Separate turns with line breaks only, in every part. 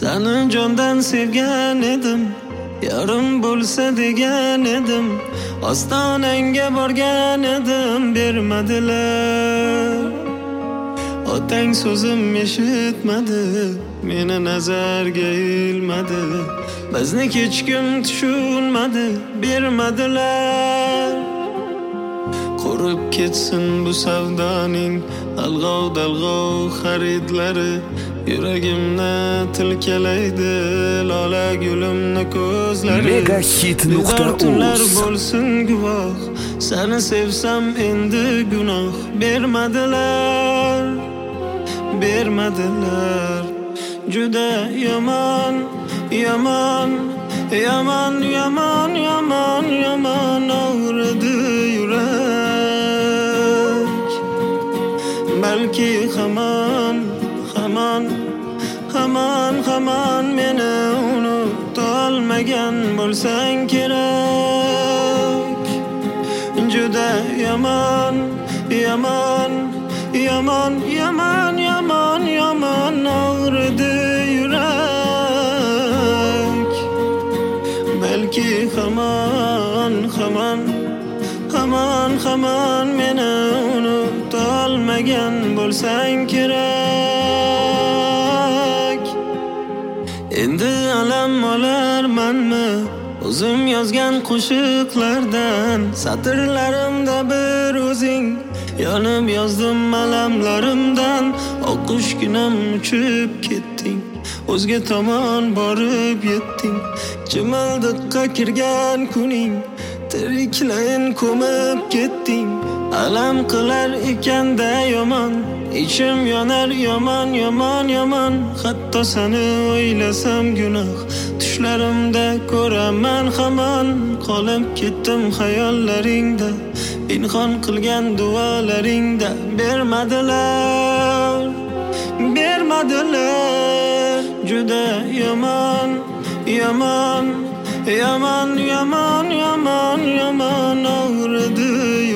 Seni jondan sevgan edim, yarim bo'lsa degan edim. Ostonangga borgan edim, bermadilar. Otang so'zim eshitmadi, meni nazarga ilmadi. Bizni hech kim tushunmadi, bermadilar. Qurib ketsin bu savdoning alg'ov-dalg'ov xaridlari. Yuragimni tilkalaydi lola gulimni ko'zlari.
Megahit.uz
bo'lsin guvoh, seni sevsam endi gunoh. Bermadilar, bermadilar. Juda yomon, yomon, yomon, yomon, yomon, yomon og'ridi yurak. Balki hamon, hamon, hamon, hamon meni unutolmagan bo'lsang kerak. Juda yomon, yomon, yomon, yomon, yomon, yomon og'ridi yurak. Balki hamon, hamon, hamon, hamon meni unutolmagan bo'lsang kerak. Endi alam olarmanmi o'zim yozgan qo'shiqlardan? Satrlarimda bir o'zing yonib yozdim alamlarimdan. Oqqushginam uchib ketding, o'zga tomon borib yetding. Chimildiqqa kirgan kuning, tiriklayin ko'mib ketding. Alam qilar ekanda yomon, ichim yonar yomon, yomon, yomon. Hatto seni o'ylasam gunoh, tushlarimda ko'raman hamon. Qolib ketdim xayollaringda, pinhon qilgan duolaringda. Bermadilar, bermadilar. Juda yomon, yomon, yomon, yomon, yomon, yomon og'ridi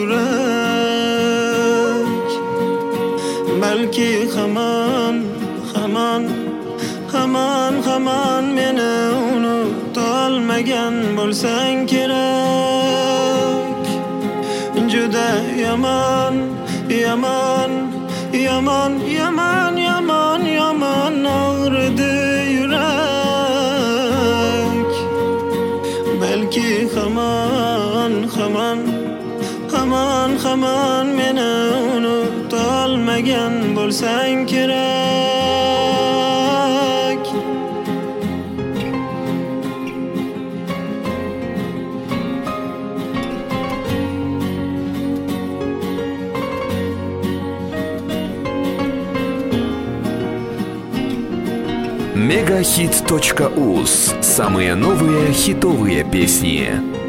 yurak. Balki hamon, hamon, hamon, hamon meni unutolmagan bo'lsang kerak. Juda yomon, yomon, yomon, yomon, yomon, yomon og'ridi yurak. Balki hamon, hamon, hamon, hamon meni unutolmagan bo'lsang kerak.
Megahit.uz. Самые новые хитовые песни.